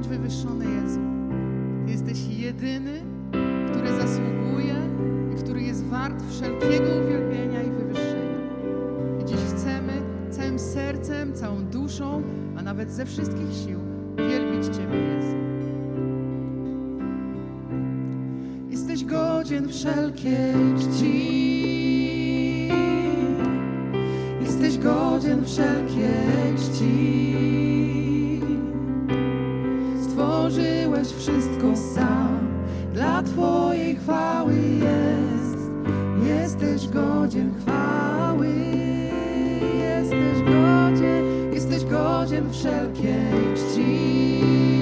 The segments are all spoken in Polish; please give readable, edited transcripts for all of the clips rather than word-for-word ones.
Bądź wywyższony, Jezu. Ty jesteś jedyny, który zasługuje i który jest wart wszelkiego uwielbienia i wywyższenia. I dziś chcemy całym sercem, całą duszą, a nawet ze wszystkich sił wielbić Ciebie, Jezu. Jesteś godzien wszelkiej czci. Jesteś godzien wszelkiej czci. Stworzyłeś wszystko sam, dla Twojej chwały jest. Jesteś godzien chwały. Jesteś godzien wszelkiej czci.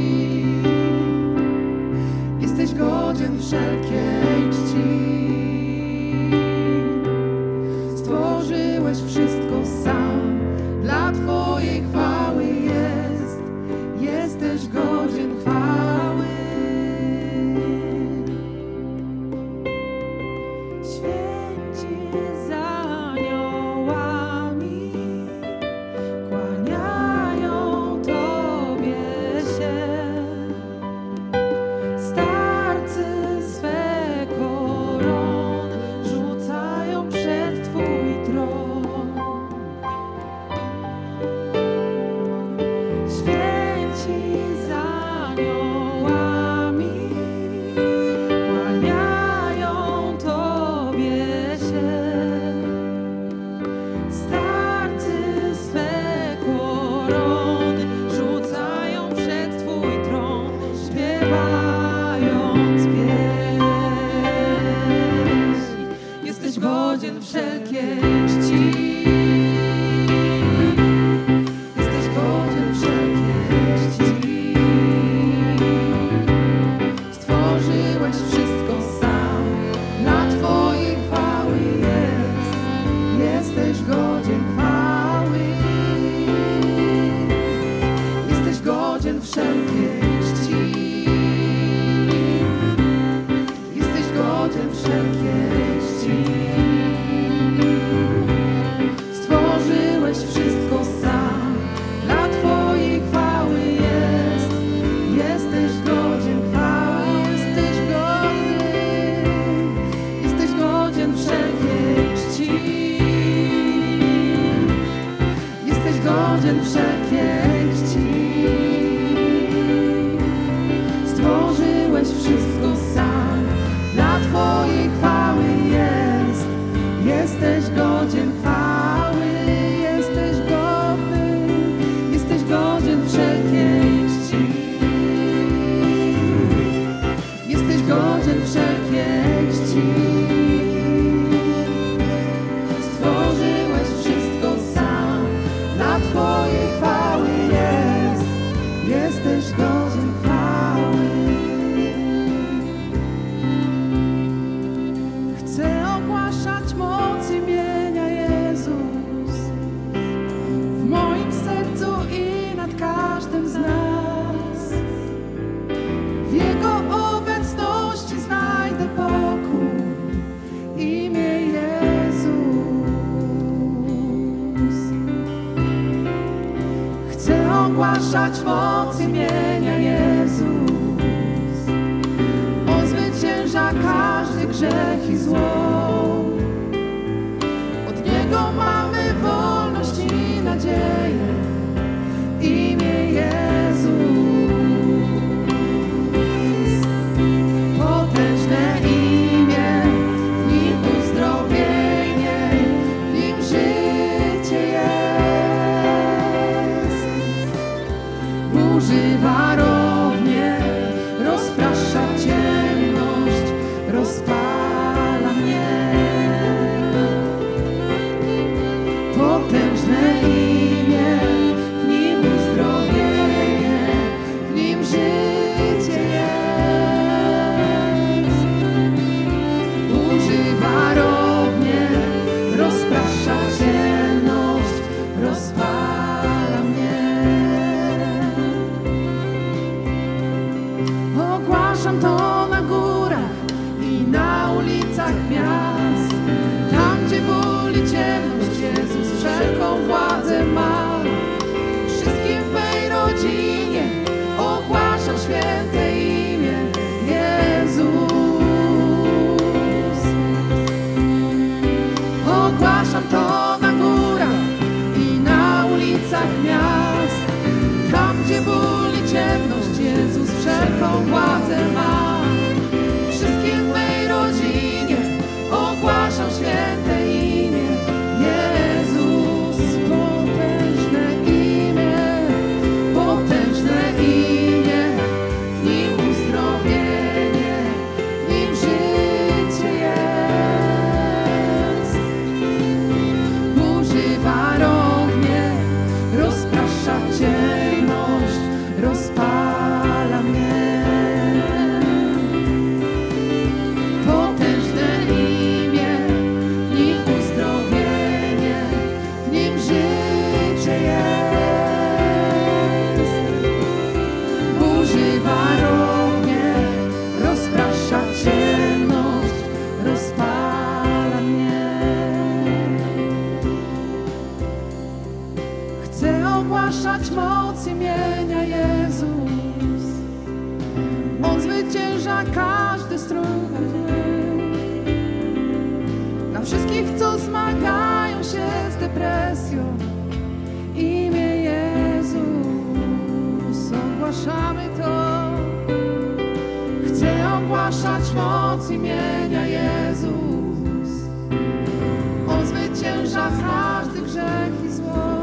Jesteś godzien wszelkiej czci. Stworzyłeś wszystko sam, dla Twojej chwały jest. Jesteś godzien chwały. Święci z aniołami kłaniają Tobie się. Starcy swe korony rzucają przed Twój tron. Święci z aniołami kłaniają Tobie się. Starcy swe korony rzucają przed Twój tron, śpiewając pieśń. Jesteś godzien wszelkiej czci. Jesteś godzien wszelkiej czci. Stworzyłeś wszystko sam, dla Twojej chwały jest. Jesteś godzien chwały. Jesteś godzien wszelkiej czci. Jesteś godzien wszelkiej czci. Stworzyłeś wszystko sam, dla Twojej chwały jest. Jesteś godzien chwały. Jesteś godzien wszelkiej czci. Jesteś godzien wszelkiej czci. Stworzyłeś wszystko sam, dla Twojej chwały jest. Jesteś godzien chwały. Jesteś godzien wszelkiej czci. Jesteś godzien wszelkiej czci. Stworzyłeś wszystko sam, dla Twojej chwały jest. Jesteś godzien chwały. Chcę ogłaszać moc imienia Jezus w moim sercu i nad każdym z nas. W Jego obecności znajdę pokój. Imię Jezus. Chcę ogłaszać moc imienia Jezus. On zwycięża każdy grzech i zło. Od Niego mamy wolność i nadzieję. Imię Jezus. Potężne imię, w Nim uzdrowienie, w Nim życie jest. Burzy warownie, rozprasza ciemność, rozpala mnie. Potężne imię, w Nim uzdrowienie, w Nim życie jest. Burzy warownie, rozprasza ciemność, rozpala mnie. gdzie ból i ciemność, Jezus wszelką władzę ma. Wszystkim w mej rodzinie ogłaszam święte imię. Jezus, potężne imię, w Nim uzdrowienie, w Nim życie jest. Burzy warownie rozprasza ciemność, rozpala mnie. Potężne imię, w Nim uzdrowienie, w Nim życie jest. Burzy warownie rozprasza ciemność, rozpala mnie. Chcę ogłaszać moc imienia Jezus. On zwycięża każdy strach. Dla wszystkich, co zmagają się z depresją, imię Jezus, ogłaszamy to. Chcę ogłaszać moc imienia Jezus. On zwycięża każdy grzech i zło.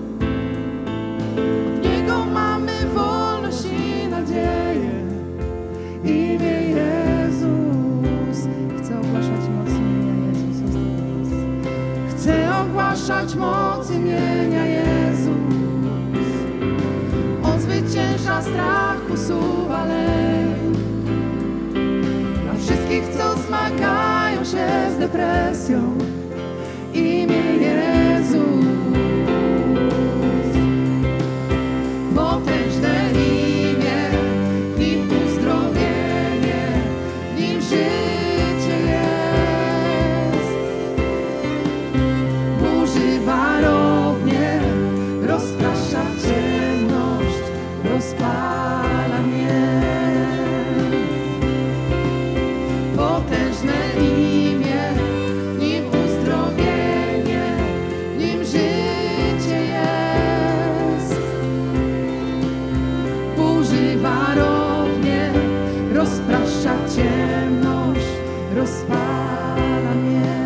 Od Niego mamy wolność i nadzieję. Imię Jezus. Chcę ogłaszać moc imienia Jezus. Chcę ogłaszać moc imienia Jezus. On zwycięża strach, usuwa lęk. Dla wszystkich, co zmagają się z depresją, imię Jezus. Potężne imię, w Nim uzdrowienie, w Nim życie jest. Burzy warownie rozprasza ciemność, rozpala mnie. Potężne imię, w Nim uzdrowienie, w Nim życie jest. Burzy warownie rozprasza ciemność, rozpala mnie.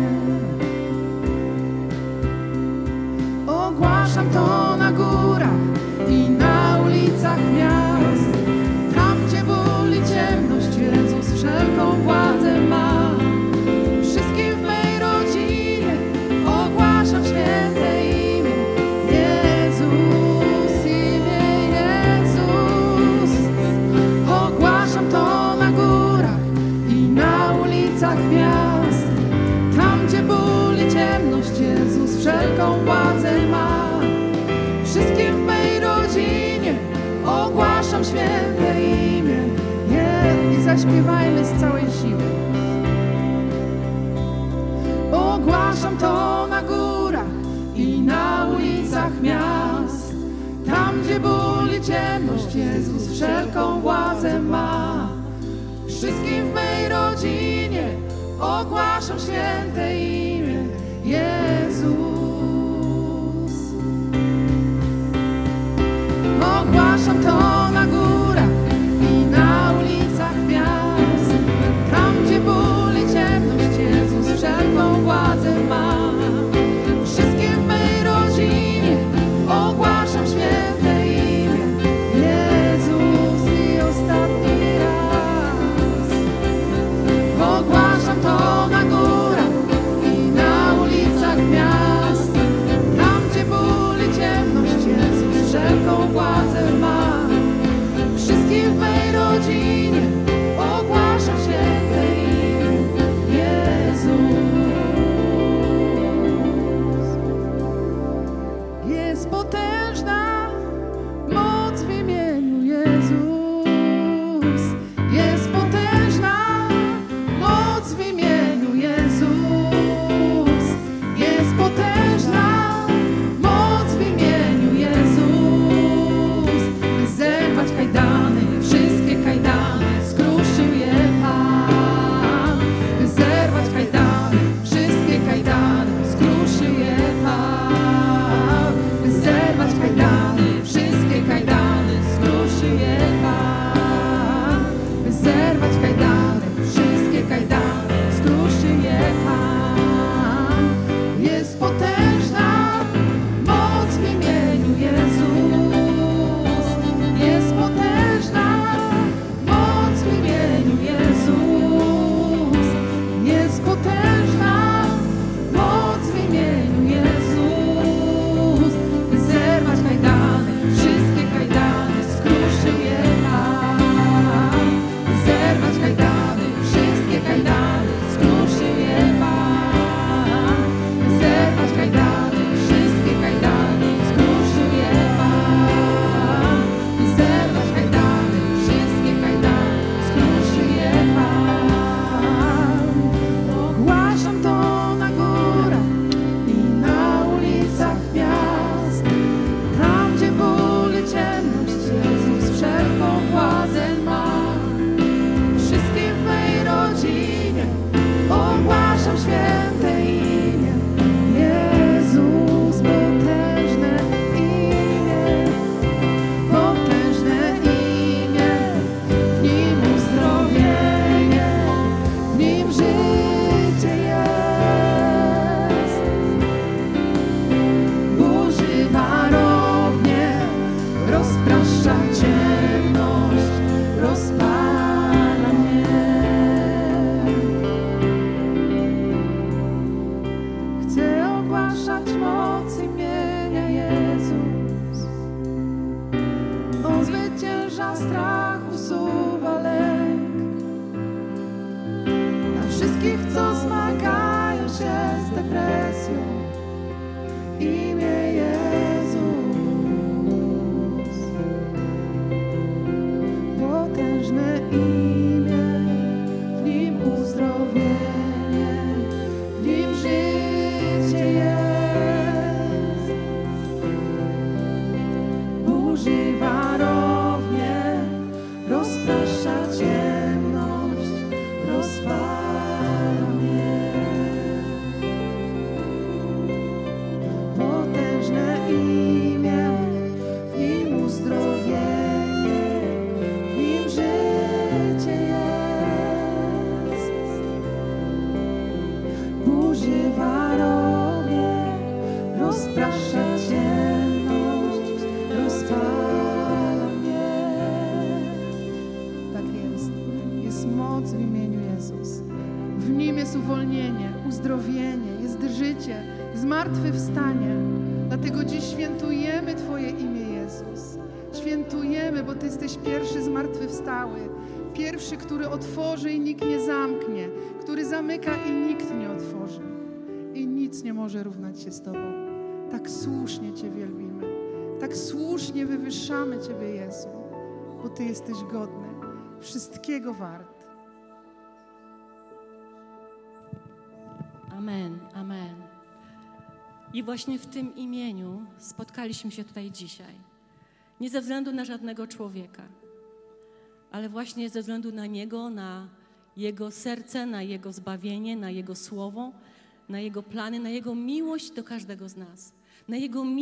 Ogłaszam to na górach i na ulicach miast. Tam, gdzie ból i ciemność, Jezus wszelką władzę ma. Wszystkim w mej rodzinie ogłaszam święte imię. Jezus, imię Jezus. Ogłaszam to na górach i na ulicach miast. Tam, gdzie ból i ciemność, Jezus wszelką władzę ma. Wszystkim w mej rodzinie ogłaszam święte imię. I zaśpiewajmy z całej siły. Ogłaszam to na górach i na ulicach miast. Tam, gdzie ból i ciemność, Jezus wszelką władzę ma. Wszystkim w mej rodzinie ogłaszam święte imię. Jezus. Ogłaszam to na górach i na ulicach miast. Tam, gdzie ból i ciemność, Jezus wszelką władzę ma. Wszystkim w mej rodzinie ogłaszam święte imię. Jezus, i ostatni raz. Ogłaszam to na górach i na ulicach rozprasza strach, usuwa lęk. Na wszystkich, co zmagają się z depresją, imię Jezus. Potężne imię, w nim uzdrowienie, w nim życie jest. Burzy warownie, rozprasza ciemność, rozpala mnie. Potężne imię, w nim uzdrowienie, w nim życie jest. Burzy warownie, rozprasza ciemność, rozpala mnie. Tak jest. Jest moc w imieniu Jezus. W nim jest uwolnienie, uzdrowienie, jest życie, zmartwychwstanie. Dlatego dziś świętujemy Twoje imię, Jezus. Świętujemy, bo Ty jesteś pierwszy zmartwychwstały. Pierwszy, który otworzy i nikt nie zamknie. Który zamyka i nikt nie otworzy. I nic nie może równać się z Tobą. Tak słusznie Cię wielbimy. Tak słusznie wywyższamy Ciebie, Jezu. Bo Ty jesteś godny. Wszystkiego wart. Amen, amen. I właśnie w tym imieniu spotkaliśmy się tutaj dzisiaj. Nie ze względu na żadnego człowieka, ale właśnie ze względu na Niego, na Jego serce, na Jego zbawienie, na Jego słowo, na Jego plany, na Jego miłość do każdego z nas. Na Jego